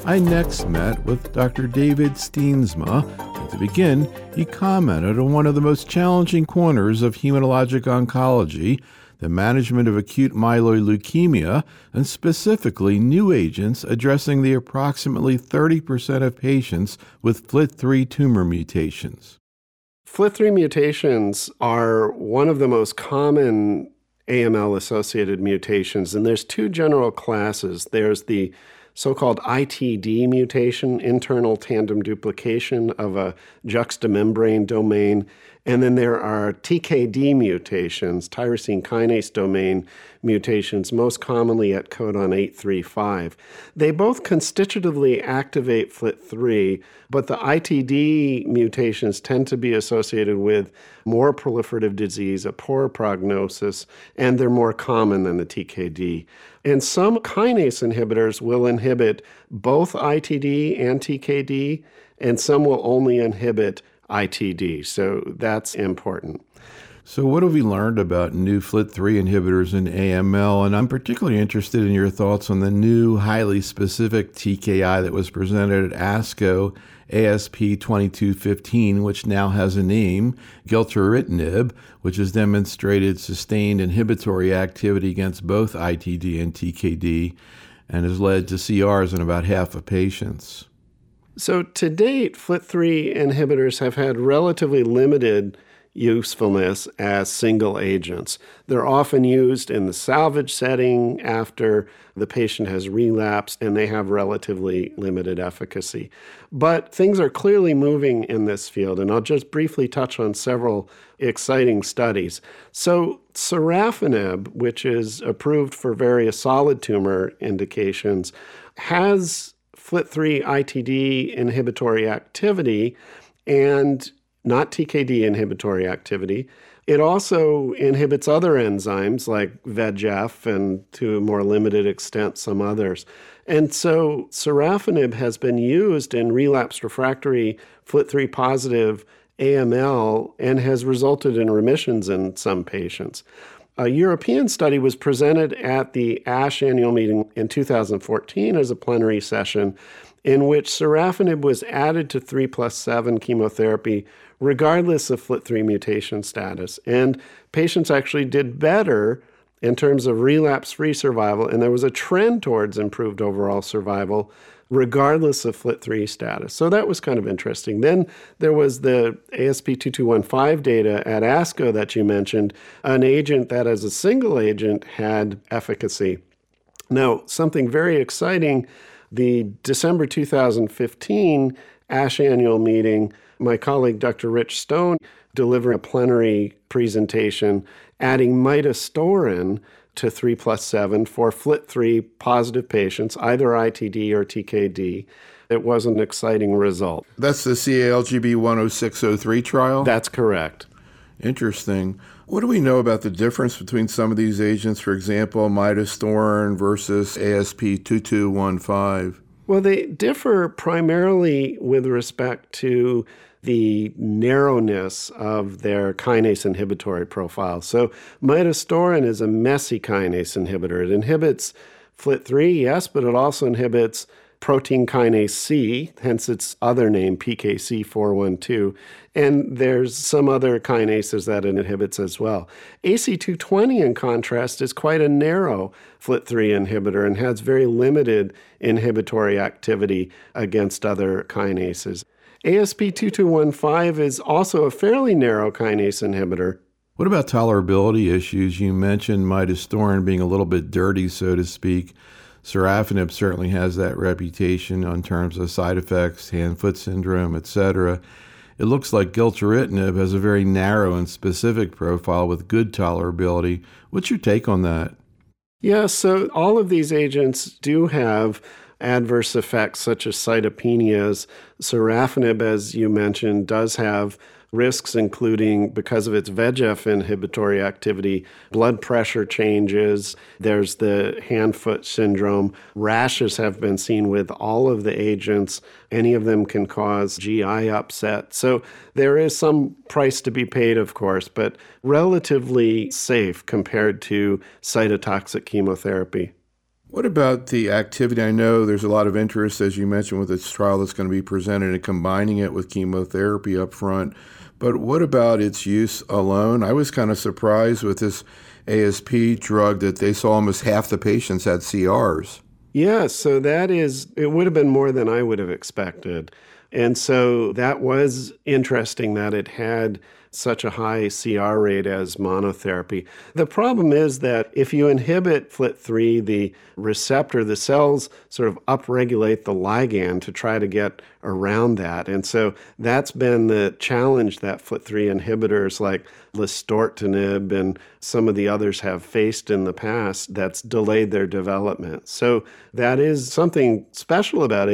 I next met with Dr. David Steensma, and to begin, he commented on one of the most challenging corners of hematologic oncology, the management of acute myeloid leukemia, and specifically new agents addressing the approximately 30% of patients with FLT3 tumor mutations. FLT3 mutations are one of the most common AML-associated mutations, and there's two general classes. There's the so-called ITD mutation, internal tandem duplication of a juxtamembrane domain, and then there are TKD mutations, tyrosine kinase domain mutations, most commonly at codon 835. They both constitutively activate FLT3, but the ITD mutations tend to be associated with more proliferative disease, a poorer prognosis, and they're more common than the TKD. And some kinase inhibitors will inhibit both ITD and TKD, and some will only inhibit ITD. So that's important. So what have we learned about new FLT3 inhibitors in AML? And I'm particularly interested in your thoughts on the new highly specific TKI that was presented at ASCO, ASP 2215, which now has a name, gilteritinib, which has demonstrated sustained inhibitory activity against both ITD and TKD and has led to CRs in about half of patients. So to date, FLT3 inhibitors have had relatively limited usefulness as single agents. They're often used in the salvage setting after the patient has relapsed, and they have relatively limited efficacy. But things are clearly moving in this field, and I'll just briefly touch on several exciting studies. So sorafenib, which is approved for various solid tumor indications, has FLT3 ITD inhibitory activity and not TKD inhibitory activity. It also inhibits other enzymes like VEGF and to a more limited extent some others. And so sorafenib has been used in relapsed refractory FLT3 positive AML and has resulted in remissions in some patients. A European study was presented at the ASH annual meeting in 2014 as a plenary session in which sorafenib was added to 3+7 chemotherapy regardless of FLT3 mutation status. And patients actually did better in terms of relapse-free survival, and there was a trend towards improved overall survival regardless of FLT3 status. So that was kind of interesting. Then there was the ASP 2215 data at ASCO that you mentioned, an agent that as a single agent had efficacy. Now, something very exciting, the December 2015 ASH annual meeting, my colleague Dr. Rich Stone delivered a plenary presentation adding midostaurin to 3+7 for FLT3 positive patients, either ITD or TKD. It was an exciting result. That's the CALGB 10603 trial? That's correct. Interesting. What do we know about the difference between some of these agents, for example, midostaurin versus ASP 2215? Well, they differ primarily with respect to the narrowness of their kinase inhibitory profile. So midostaurin is a messy kinase inhibitor. It inhibits FLT3, yes, but it also inhibits protein kinase C, hence its other name, PKC412. And there's some other kinases that it inhibits as well. AC220, in contrast, is quite a narrow FLT3 inhibitor and has very limited inhibitory activity against other kinases. ASP 2215 is also a fairly narrow kinase inhibitor. What about tolerability issues? You mentioned midostaurin being a little bit dirty, so to speak. Sorafenib certainly has that reputation in terms of side effects, hand-foot syndrome, etc. It looks like gilteritinib has a very narrow and specific profile with good tolerability. What's your take on that? Yeah, so all of these agents do have adverse effects such as cytopenias. Sorafenib, as you mentioned, does have risks including, because of its VEGF inhibitory activity, blood pressure changes. There's the hand-foot syndrome. Rashes have been seen with all of the agents. Any of them can cause GI upset. So there is some price to be paid, of course, but relatively safe compared to cytotoxic chemotherapy. What about the activity? I know there's a lot of interest, as you mentioned, with this trial that's going to be presented and combining it with chemotherapy up front. But what about its use alone? I was kind of surprised with this ASP drug that they saw almost half the patients had CRs. Yeah, so it would have been more than I would have expected. And so that was interesting that it had such a high CR rate as monotherapy. The problem is that if you inhibit FLT3, the receptor, the cells sort of upregulate the ligand to try to get around that. And so that's been the challenge that FLT3 inhibitors like listortinib and some of the others have faced in the past that's delayed their development. So that is something special about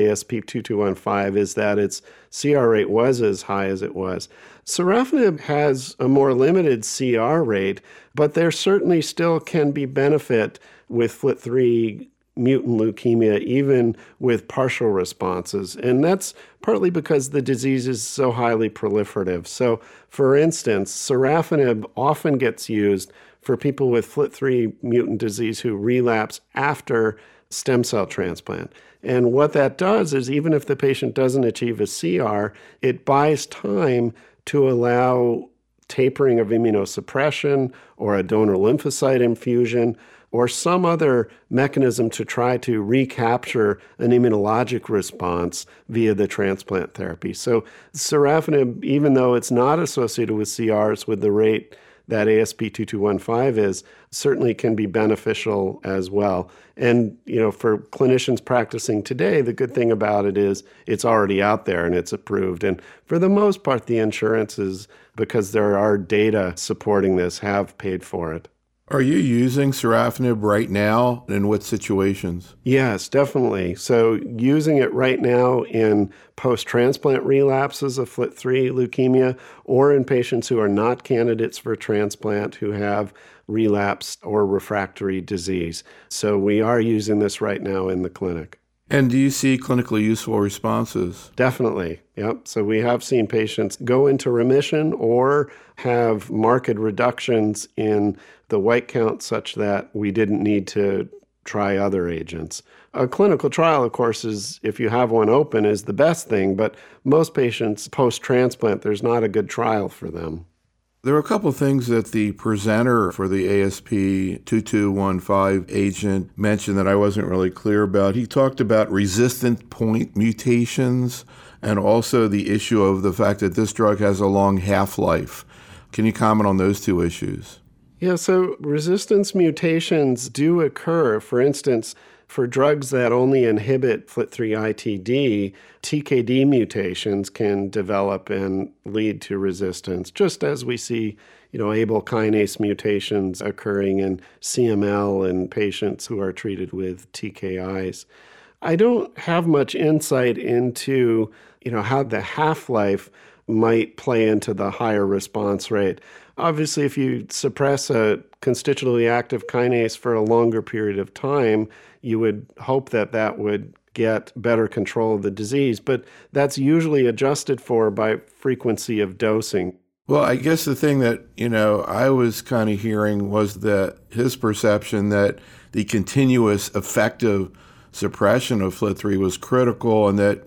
ASP2215 is that its CR rate was as high as it was. Sorafenib has a more limited CR rate, but there certainly still can be benefit with FLT3 mutant leukemia, even with partial responses. And that's partly because the disease is so highly proliferative. So, for instance, sorafenib often gets used for people with FLT3 mutant disease who relapse after stem cell transplant. And what that does is even if the patient doesn't achieve a CR, it buys time to allow tapering of immunosuppression or a donor lymphocyte infusion or some other mechanism to try to recapture an immunologic response via the transplant therapy. So sorafenib, even though it's not associated with CRs with the rate that ASP2215 is, certainly can be beneficial as well. And, for clinicians practicing today, the good thing about it is it's already out there and it's approved. And for the most part, the insurances, because there are data supporting this, have paid for it. Are you using sorafenib right now? In what situations? Yes, definitely. So using it right now in post-transplant relapses of FLT3 leukemia or in patients who are not candidates for transplant who have relapsed or refractory disease. So we are using this right now in the clinic. And do you see clinically useful responses? Definitely. Yep. So we have seen patients go into remission or have marked reductions in the white count such that we didn't need to try other agents. A clinical trial, of course, is if you have one open is the best thing, but most patients post-transplant, there's not a good trial for them. There are a couple of things that the presenter for the ASP2215 agent mentioned that I wasn't really clear about. He talked about resistant point mutations and also the issue of the fact that this drug has a long half-life. Can you comment on those two issues? Yeah, so resistance mutations do occur. For instance, for drugs that only inhibit FLT3-ITD, TKD mutations can develop and lead to resistance, just as we see, Abl kinase mutations occurring in CML in patients who are treated with TKIs. I don't have much insight into, how the half-life might play into the higher response rate. Obviously, if you suppress a constitutively active kinase for a longer period of time, you would hope that that would get better control of the disease, but that's usually adjusted for by frequency of dosing. Well, I guess the thing that, I was kind of hearing was that his perception that the continuous effective suppression of FLT3 was critical and that,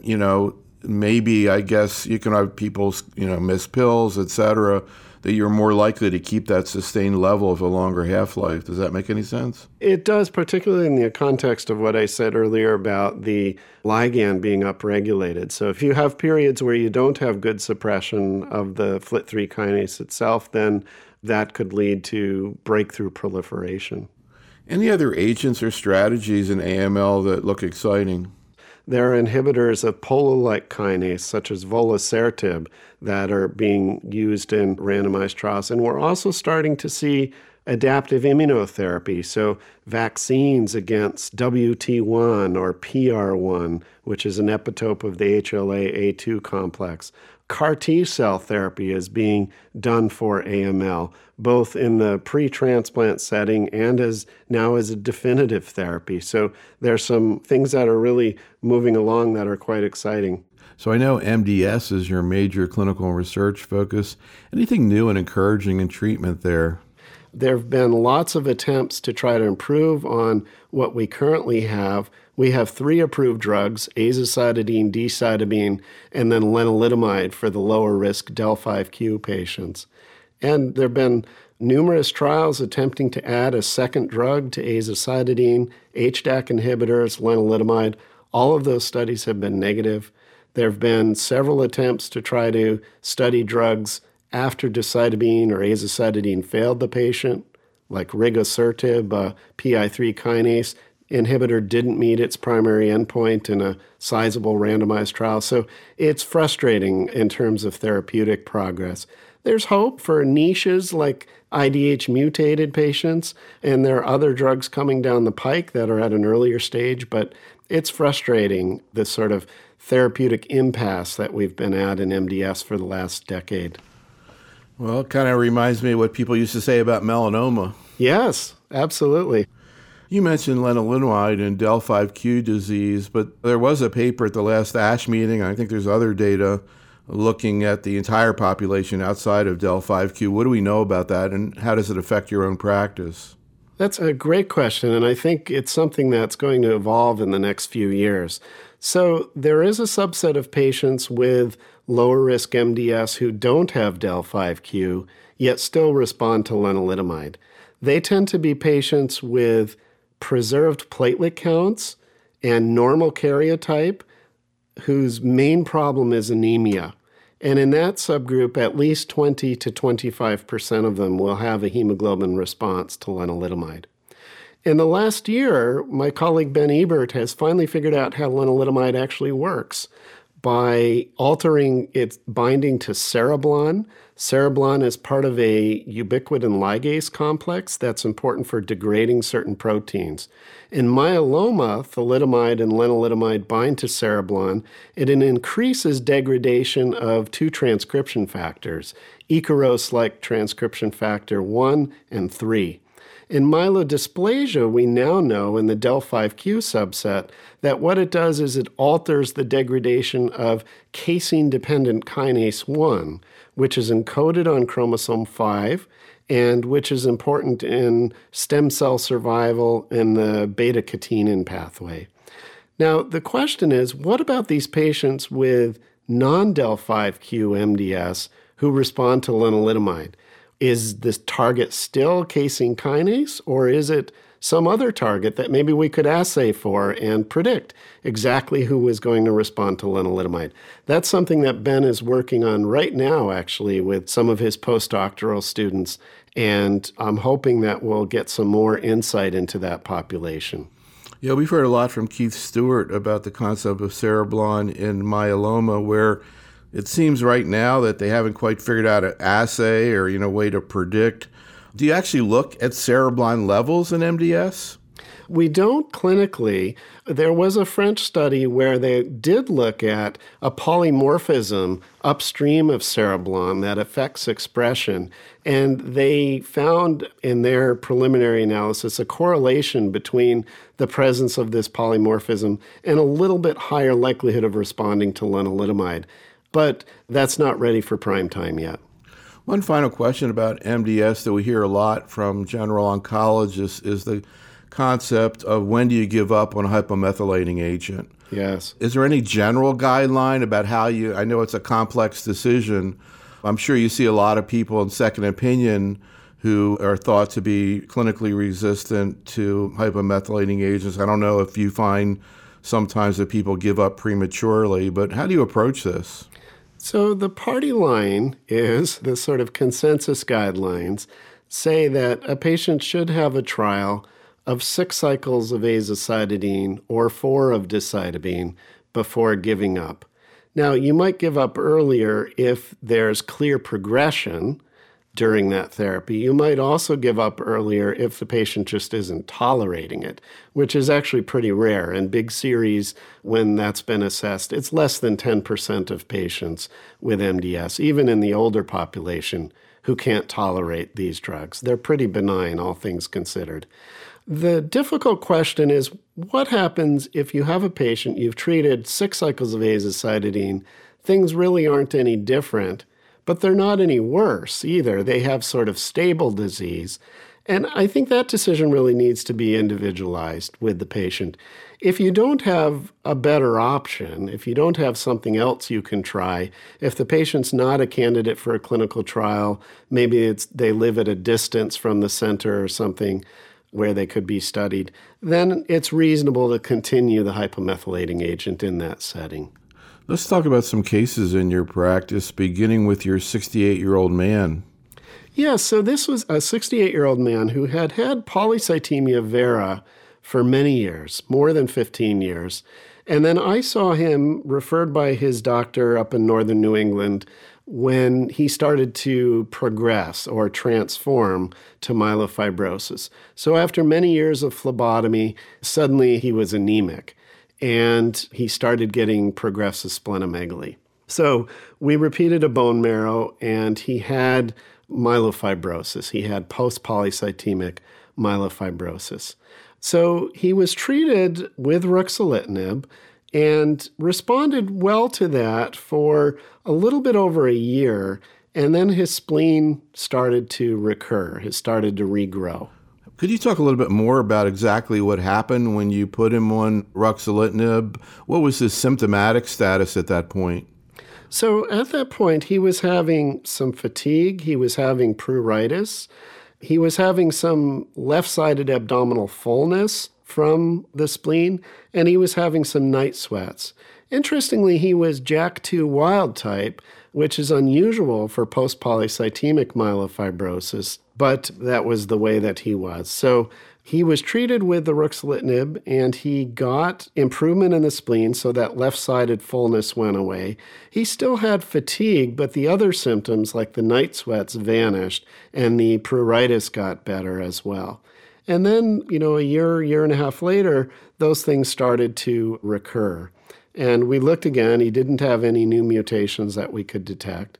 maybe, I guess, you can have people, miss pills, et cetera, that you're more likely to keep that sustained level of a longer half-life. Does that make any sense? It does, particularly in the context of what I said earlier about the ligand being upregulated. So if you have periods where you don't have good suppression of the FLT3 kinase itself, then that could lead to breakthrough proliferation. Any other agents or strategies in AML that look exciting? There are inhibitors of polo-like kinase, such as volasertib, that are being used in randomized trials. And we're also starting to see adaptive immunotherapy, so vaccines against WT1 or PR1, which is an epitope of the HLA-A2 complex. CAR T-cell therapy is being done for AML, both in the pre-transplant setting and as a definitive therapy. So there's some things that are really moving along that are quite exciting. So I know MDS is your major clinical research focus. Anything new and encouraging in treatment there? There have been lots of attempts to try to improve on what we currently have. We have 3 approved drugs, azacitidine, decitabine, and then lenalidomide for the lower risk del(5q) patients. And there have been numerous trials attempting to add a second drug to azacitidine, HDAC inhibitors, lenalidomide. All of those studies have been negative. There have been several attempts to try to study drugs after decitabine or azacitidine failed the patient, like rigosertib, a PI3 kinase inhibitor didn't meet its primary endpoint in a sizable randomized trial. So it's frustrating in terms of therapeutic progress. There's hope for niches like IDH mutated patients, and there are other drugs coming down the pike that are at an earlier stage, but it's frustrating, this sort of therapeutic impasse that we've been at in MDS for the last decade. Well, it kind of reminds me of what people used to say about melanoma. Yes, absolutely. You mentioned lenalidomide in del(5q) disease, but there was a paper at the last ASH meeting, I think there's other data, looking at the entire population outside of del(5q). What do we know about that, and how does it affect your own practice? That's a great question, and I think it's something that's going to evolve in the next few years. So there is a subset of patients with lower risk MDS who don't have del(5q, yet still respond to lenalidomide. They tend to be patients with preserved platelet counts and normal karyotype whose main problem is anemia. And in that subgroup, at least 20 to 25% of them will have a hemoglobin response to lenalidomide. In the last year, my colleague Ben Ebert has finally figured out how lenalidomide actually works by altering its binding to cereblon. Cereblon is part of a ubiquitin ligase complex that's important for degrading certain proteins. In myeloma, thalidomide and lenalidomide bind to cereblon, and it increases degradation of 2 transcription factors, Ikaros-like transcription factor 1 and 3. In myelodysplasia, we now know in the del(5q) subset that what it does is it alters the degradation of casein-dependent kinase 1, which is encoded on chromosome 5 and which is important in stem cell survival in the beta-catenin pathway. Now, the question is, what about these patients with non-del(5q) MDS who respond to lenalidomide? Is this target still casein kinase, or is it some other target that maybe we could assay for and predict exactly who is going to respond to lenalidomide? That's something that Ben is working on right now, actually, with some of his postdoctoral students, and I'm hoping that we'll get some more insight into that population. Yeah, we've heard a lot from Keith Stewart about the concept of cereblon in myeloma, where it seems right now that they haven't quite figured out an assay or, way to predict. Do you actually look at cereblon levels in MDS? We don't clinically. There was a French study where they did look at a polymorphism upstream of cereblon that affects expression, and they found in their preliminary analysis a correlation between the presence of this polymorphism and a little bit higher likelihood of responding to lenalidomide. But that's not ready for prime time yet. One final question about MDS that we hear a lot from general oncologists is the concept of when do you give up on a hypomethylating agent? Yes. Is there any general guideline about how I know it's a complex decision. I'm sure you see a lot of people in second opinion who are thought to be clinically resistant to hypomethylating agents. I don't know if you find sometimes that people give up prematurely, but how do you approach this? So the party line is the sort of consensus guidelines say that a patient should have a trial of 6 cycles of azacitidine or 4 of decitabine before giving up. Now, you might give up earlier if there's clear progression during that therapy. You might also give up earlier if the patient just isn't tolerating it, which is actually pretty rare. In big series, when that's been assessed, it's less than 10% of patients with MDS, even in the older population, who can't tolerate these drugs. They're pretty benign, all things considered. The difficult question is, what happens if you have a patient, you've treated 6 cycles of azacitidine, things really aren't any different, but they're not any worse either. They have sort of stable disease. And I think that decision really needs to be individualized with the patient. If you don't have a better option, if you don't have something else you can try, if the patient's not a candidate for a clinical trial, maybe they live at a distance from the center or something where they could be studied, then it's reasonable to continue the hypomethylating agent in that setting. Let's talk about some cases in your practice, beginning with your 68-year-old man. Yeah, so this was a 68-year-old man who had had polycythemia vera for many years, more than 15 years. And then I saw him referred by his doctor up in northern New England when he started to progress or transform to myelofibrosis. So after many years of phlebotomy, suddenly he was anemic and he started getting progressive splenomegaly. So we repeated a bone marrow and he had myelofibrosis. He had post-polycythemic myelofibrosis. So he was treated with ruxolitinib and responded well to that for a little bit over a year, and then his spleen started to recur. It started to regrow. Could you talk a little bit more about exactly what happened when you put him on ruxolitinib? What was his symptomatic status at that point? So at that point, he was having some fatigue, he was having pruritus, he was having some left-sided abdominal fullness from the spleen, and he was having some night sweats. Interestingly, he was JAK2 wild type, which is unusual for post-polycythemic myelofibrosis, but that was the way that he was. So he was treated with the ruxolitinib, and he got improvement in the spleen, so that left-sided fullness went away. He still had fatigue, but the other symptoms, like the night sweats, vanished, and the pruritus got better as well. And then, a year and a half later, those things started to recur. And we looked again. He didn't have any new mutations that we could detect.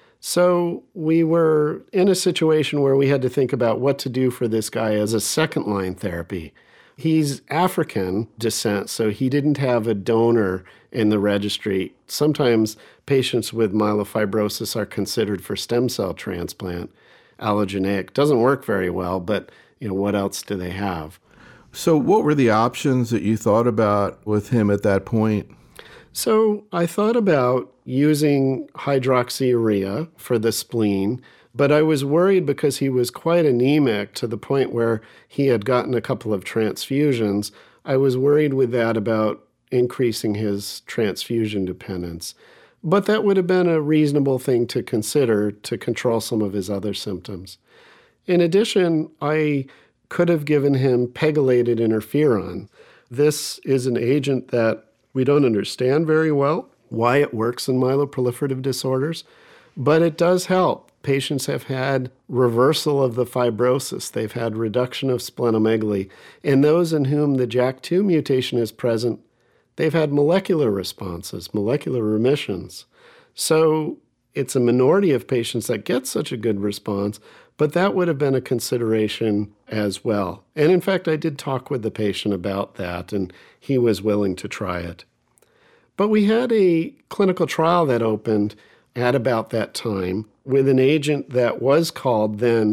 So we were in a situation where we had to think about what to do for this guy as a second-line therapy. He's African descent, so he didn't have a donor in the registry. Sometimes patients with myelofibrosis are considered for stem cell transplant. Allogeneic doesn't work very well, but what else do they have? So what were the options that you thought about with him at that point? So I thought about using hydroxyurea for the spleen, but I was worried because he was quite anemic to the point where he had gotten a couple of transfusions. I was worried with that about increasing his transfusion dependence. But that would have been a reasonable thing to consider to control some of his other symptoms. In addition, I could have given him pegylated interferon. This is an agent that we don't understand very well why it works in myeloproliferative disorders, but it does help. Patients have had reversal of the fibrosis. They've had reduction of splenomegaly. In those in whom the JAK2 mutation is present, they've had molecular responses, molecular remissions. So it's a minority of patients that get such a good response, but that would have been a consideration as well. And in fact, I did talk with the patient about that, and he was willing to try it. But we had a clinical trial that opened at about that time with an agent that was called then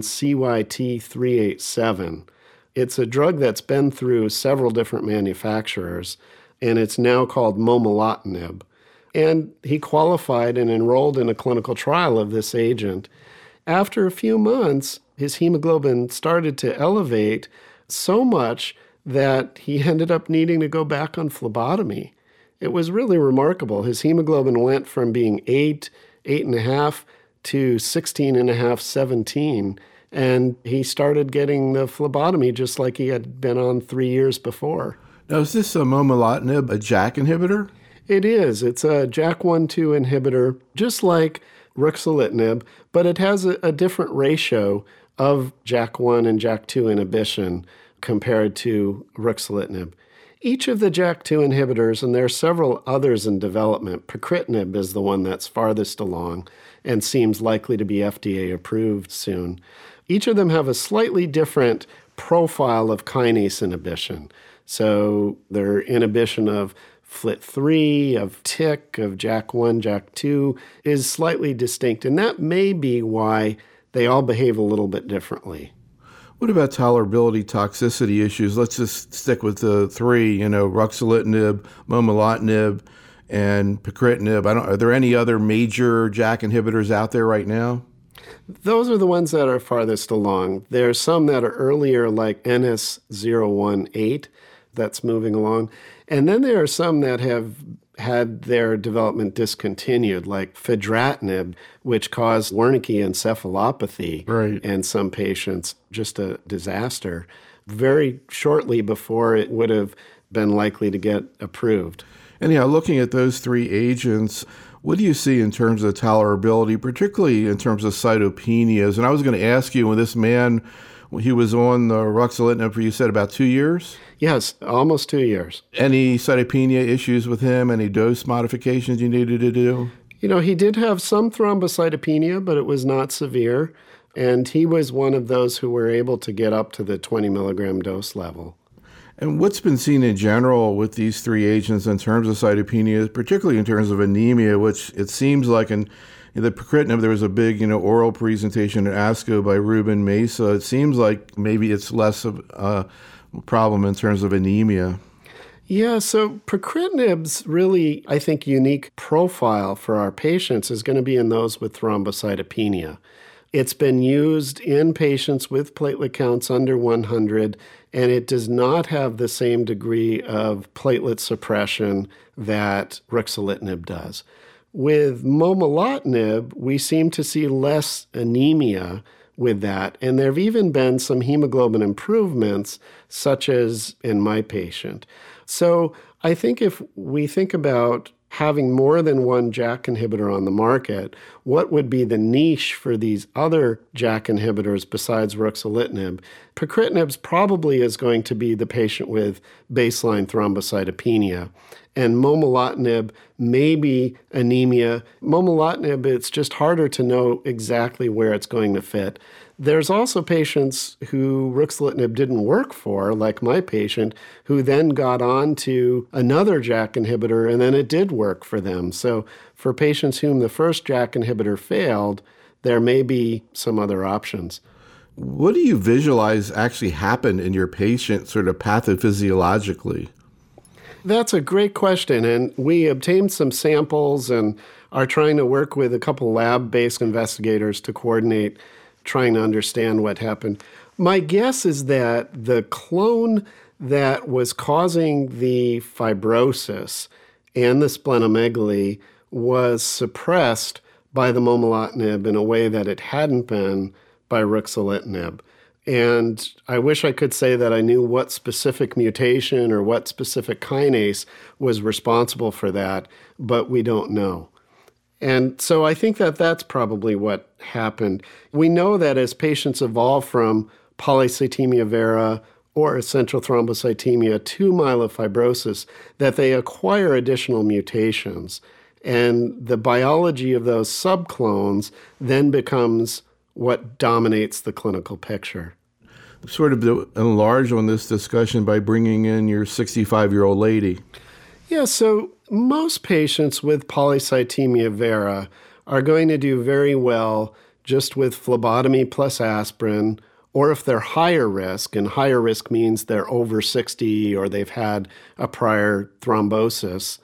CYT387. It's a drug that's been through several different manufacturers, and it's now called momelotinib. And he qualified and enrolled in a clinical trial of this agent. After a few months, his hemoglobin started to elevate so much that he ended up needing to go back on phlebotomy. It was really remarkable. His hemoglobin went from being 8, 8.5 to 16.5, 17, and he started getting the phlebotomy just like he had been on 3 years before. Now, is this a momelotinib, a JAK inhibitor? It is. It's a JAK1/2 inhibitor, just like ruxolitinib, but it has a different ratio of JAK1 and JAK2 inhibition compared to ruxolitinib. Each of the JAK2 inhibitors, and there are several others in development, pacritinib is the one that's farthest along and seems likely to be FDA approved soon. Each of them have a slightly different profile of kinase inhibition. So their inhibition of FLT3, of TYK, of JAK1, JAK2 is slightly distinct. And that may be why they all behave a little bit differently. What about tolerability, toxicity issues? Let's just stick with the three, ruxolitinib, momelotinib, and pacritinib. Are there any other major JAK inhibitors out there right now? Those are the ones that are farthest along. There are some that are earlier, like NS018, that's moving along. And then there are some that have had their development discontinued, like fedratinib, which caused Wernicke encephalopathy in some patients, just a disaster, very shortly before it would have been likely to get approved. Anyhow, looking at those three agents, what do you see in terms of tolerability, particularly in terms of cytopenias? And I was going to ask you, when this man, he was on the ruxolitinib for, you said, about 2 years? Yes, almost 2 years. Any cytopenia issues with him? Any dose modifications you needed to do? He did have some thrombocytopenia, but it was not severe. And he was one of those who were able to get up to the 20 milligram dose level. And what's been seen in general with these three agents in terms of cytopenia, particularly in terms of anemia, which it seems like in the pacritinib, there was a big, oral presentation at ASCO by Ruben Mesa. It seems like maybe it's less of a problem in terms of anemia. Yeah, so pacritinib's really, I think, unique profile for our patients is going to be in those with thrombocytopenia. It's been used in patients with platelet counts under 100, and it does not have the same degree of platelet suppression that ruxolitinib does. With momelotinib, we seem to see less anemia with that, and there have even been some hemoglobin improvements, such as in my patient. So I think if we think about having more than one JAK inhibitor on the market, what would be the niche for these other JAK inhibitors besides ruxolitinib? Pacritinib probably is going to be the patient with baseline thrombocytopenia. And momelotinib may be anemia. Momelotinib, it's just harder to know exactly where it's going to fit. There's also patients who ruxolitinib didn't work for, like my patient, who then got on to another JAK inhibitor, and then it did work for them. So for patients whom the first JAK inhibitor failed, there may be some other options. What do you visualize actually happened in your patient sort of pathophysiologically? That's a great question, and we obtained some samples and are trying to work with a couple lab-based investigators to coordinate trying to understand what happened. My guess is that the clone that was causing the fibrosis and the splenomegaly was suppressed by the momelotinib in a way that it hadn't been by ruxolitinib. And I wish I could say that I knew what specific mutation or what specific kinase was responsible for that, but we don't know. And so I think that that's probably what happened. We know that as patients evolve from polycythemia vera or essential thrombocythemia to myelofibrosis, that they acquire additional mutations. And the biology of those subclones then becomes what dominates the clinical picture. Sort of enlarge on this discussion by bringing in your 65-year-old lady. Yeah, so most patients with polycythemia vera are going to do very well just with phlebotomy plus aspirin, or if they're higher risk, and higher risk means they're over 60 or they've had a prior thrombosis,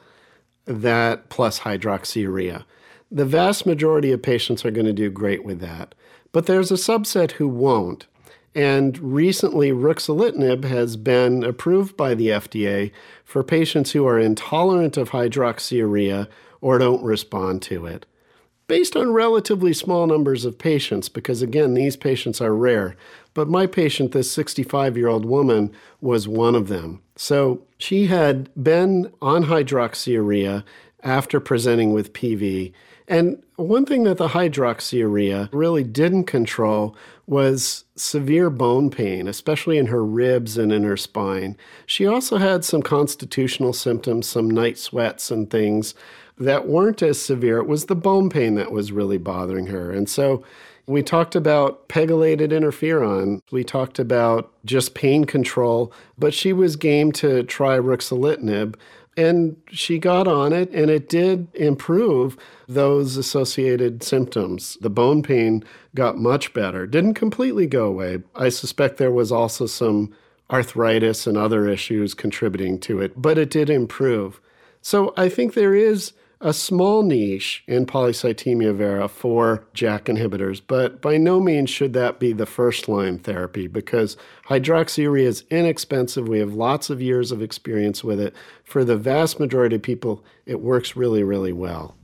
that plus hydroxyurea. The vast majority of patients are going to do great with that. But there's a subset who won't. And recently, ruxolitinib has been approved by the FDA for patients who are intolerant of hydroxyurea or don't respond to it, based on relatively small numbers of patients, because again, these patients are rare. But my patient, this 65-year-old woman, was one of them. So she had been on hydroxyurea after presenting with PV. And one thing that the hydroxyurea really didn't control was severe bone pain, especially in her ribs and in her spine. She also had some constitutional symptoms, some night sweats and things that weren't as severe. It was the bone pain that was really bothering her. And so we talked about pegylated interferon. We talked about just pain control, but she was game to try ruxolitinib. And she got on it, and it did improve those associated symptoms. The bone pain got much better. Didn't completely go away. I suspect there was also some arthritis and other issues contributing to it, but it did improve. So I think there is a small niche in polycythemia vera for JAK inhibitors, but by no means should that be the first-line therapy because hydroxyurea is inexpensive. We have lots of years of experience with it. For the vast majority of people, it works really, really well.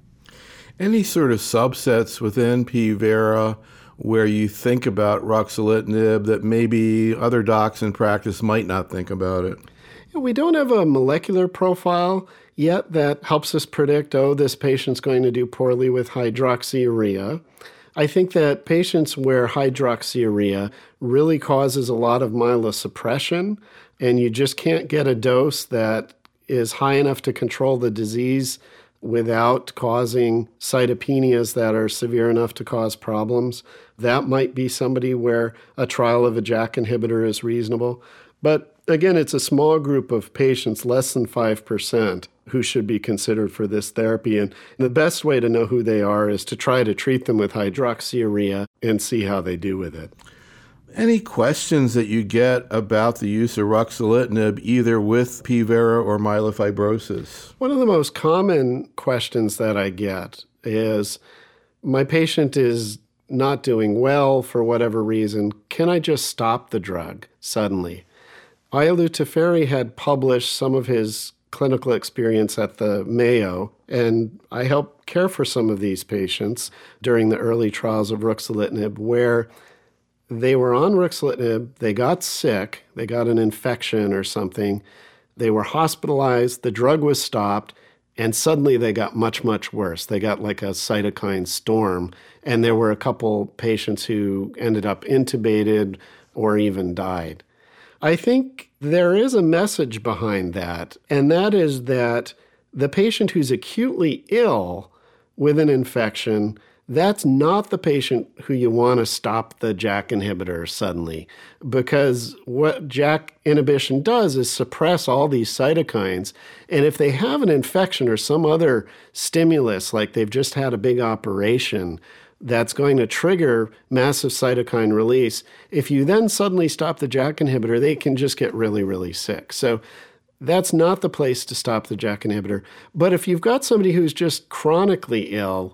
Any sort of subsets within P. vera where you think about ruxolitinib that maybe other docs in practice might not think about it? We don't have a molecular profile yet that helps us predict, this patient's going to do poorly with hydroxyurea. I think that patients where hydroxyurea really causes a lot of myelosuppression, and you just can't get a dose that is high enough to control the disease without causing cytopenias that are severe enough to cause problems. That might be somebody where a trial of a JAK inhibitor is reasonable. But again, it's a small group of patients, less than 5%, who should be considered for this therapy. And the best way to know who they are is to try to treat them with hydroxyurea and see how they do with it. Any questions that you get about the use of ruxolitinib either with P. vera or myelofibrosis? One of the most common questions that I get is, my patient is not doing well for whatever reason. Can I just stop the drug suddenly? Ayaloo Teferi had published some of his clinical experience at the Mayo, and I helped care for some of these patients during the early trials of ruxolitinib where they were on ruxolitinib, they got sick, they got an infection or something, they were hospitalized, the drug was stopped, and suddenly they got much, much worse. They got like a cytokine storm, and there were a couple patients who ended up intubated or even died. I think there is a message behind that, and that is that the patient who's acutely ill with an infection, that's not the patient who you want to stop the JAK inhibitor suddenly, because what JAK inhibition does is suppress all these cytokines, and if they have an infection or some other stimulus, like they've just had a big operation, that's going to trigger massive cytokine release. If you then suddenly stop the JAK inhibitor, they can just get really, really sick. So that's not the place to stop the JAK inhibitor. But if you've got somebody who's just chronically ill,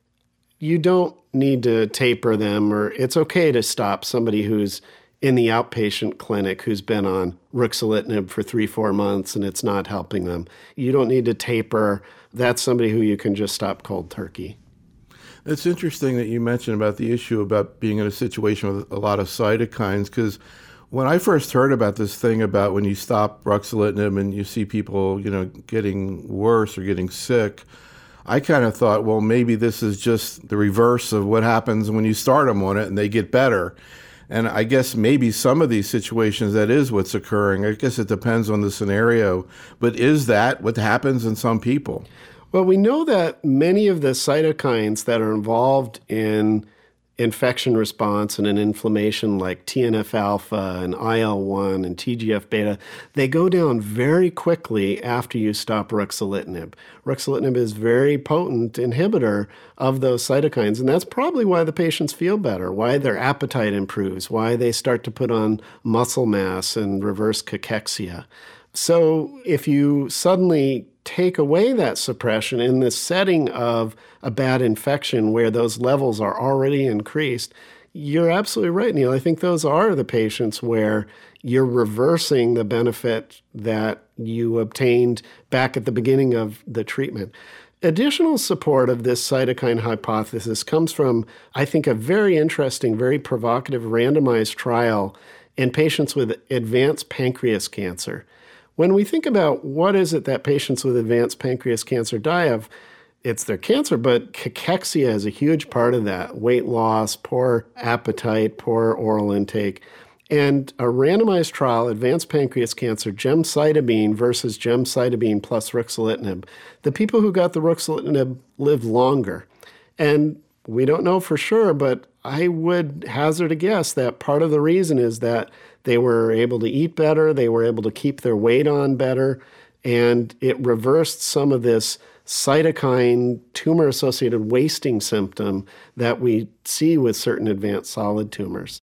you don't need to taper them, or it's okay to stop somebody who's in the outpatient clinic who's been on ruxolitinib for 3-4 months and it's not helping them. You don't need to taper. That's somebody who you can just stop cold turkey. It's interesting that you mentioned about the issue about being in a situation with a lot of cytokines, because when I first heard about this thing about when you stop ruxolitinib and you see people, getting worse or getting sick, I kind of thought, well, maybe this is just the reverse of what happens when you start them on it and they get better. And I guess maybe some of these situations, that is what's occurring. I guess it depends on the scenario. But is that what happens in some people? Well, we know that many of the cytokines that are involved in infection response and in inflammation, like TNF-alpha and IL-1 and TGF-beta, they go down very quickly after you stop ruxolitinib. Ruxolitinib is a very potent inhibitor of those cytokines, and that's probably why the patients feel better, why their appetite improves, why they start to put on muscle mass and reverse cachexia. So if you suddenly take away that suppression in the setting of a bad infection where those levels are already increased, you're absolutely right, Neil. I think those are the patients where you're reversing the benefit that you obtained back at the beginning of the treatment. Additional support of this cytokine hypothesis comes from, I think, a very interesting, very provocative randomized trial in patients with advanced pancreas cancer. When we think about what is it that patients with advanced pancreas cancer die of, it's their cancer, but cachexia is a huge part of that. Weight loss, poor appetite, poor oral intake. And a randomized trial, advanced pancreas cancer, gemcitabine versus gemcitabine plus ruxolitinib. The people who got the ruxolitinib lived longer. And we don't know for sure, but I would hazard a guess that part of the reason is that they were able to eat better, they were able to keep their weight on better, and it reversed some of this cytokine tumor-associated wasting symptom that we see with certain advanced solid tumors.